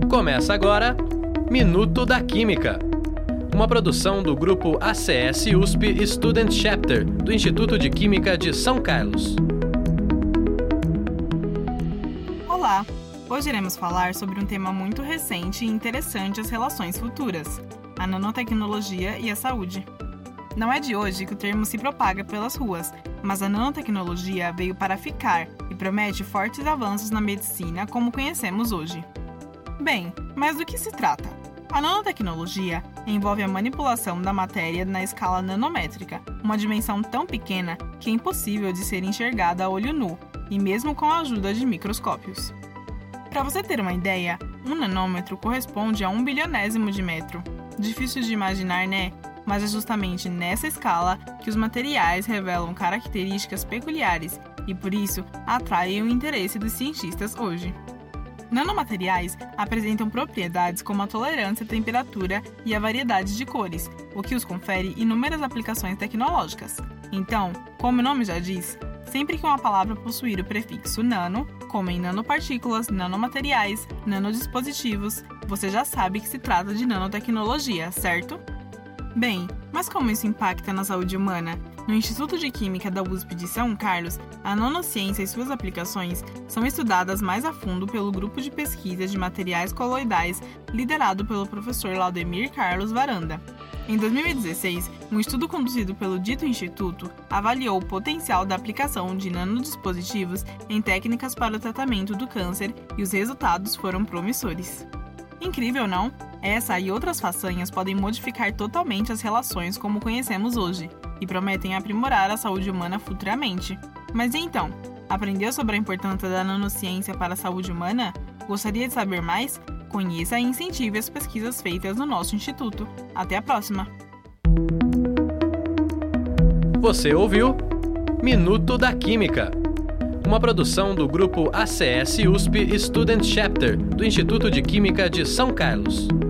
Começa agora Minuto da Química, uma produção do grupo ACS USP Student Chapter do Instituto de Química de São Carlos. Olá! Hoje iremos falar sobre um tema muito recente e interessante às relações futuras, a nanotecnologia e a saúde. Não é de hoje que o termo se propaga pelas ruas, mas a nanotecnologia veio para ficar e promete fortes avanços na medicina como conhecemos hoje. Bem, mas do que se trata? A nanotecnologia envolve a manipulação da matéria na escala nanométrica, uma dimensão tão pequena que é impossível de ser enxergada a olho nu, e mesmo com a ajuda de microscópios. Para você ter uma ideia, um nanômetro corresponde a 1/1000º de metro. Difícil de imaginar, né? Mas é justamente nessa escala que os materiais revelam características peculiares e, por isso, atraem o interesse dos cientistas hoje. Nanomateriais apresentam propriedades como a tolerância à temperatura e a variedade de cores, o que os confere inúmeras aplicações tecnológicas. Então, como o nome já diz, sempre que uma palavra possuir o prefixo nano, como em nanopartículas, nanomateriais, nanodispositivos, você já sabe que se trata de nanotecnologia, certo? Bem, mas como isso impacta na saúde humana? No Instituto de Química da USP de São Carlos, a nanociência e suas aplicações são estudadas mais a fundo pelo grupo de pesquisa de materiais coloidais liderado pelo professor Laudemir Carlos Varanda. Em 2016, um estudo conduzido pelo dito instituto avaliou o potencial da aplicação de nanodispositivos em técnicas para o tratamento do câncer e os resultados foram promissores. Incrível, não? Essa e outras façanhas podem modificar totalmente as relações como conhecemos hoje e prometem aprimorar a saúde humana futuramente. Mas e então, aprendeu sobre a importância da nanociência para a saúde humana? Gostaria de saber mais? Conheça e incentive as pesquisas feitas no nosso instituto. Até a próxima! Você ouviu Minuto da Química, uma produção do grupo ACS USP Student Chapter do Instituto de Química de São Carlos.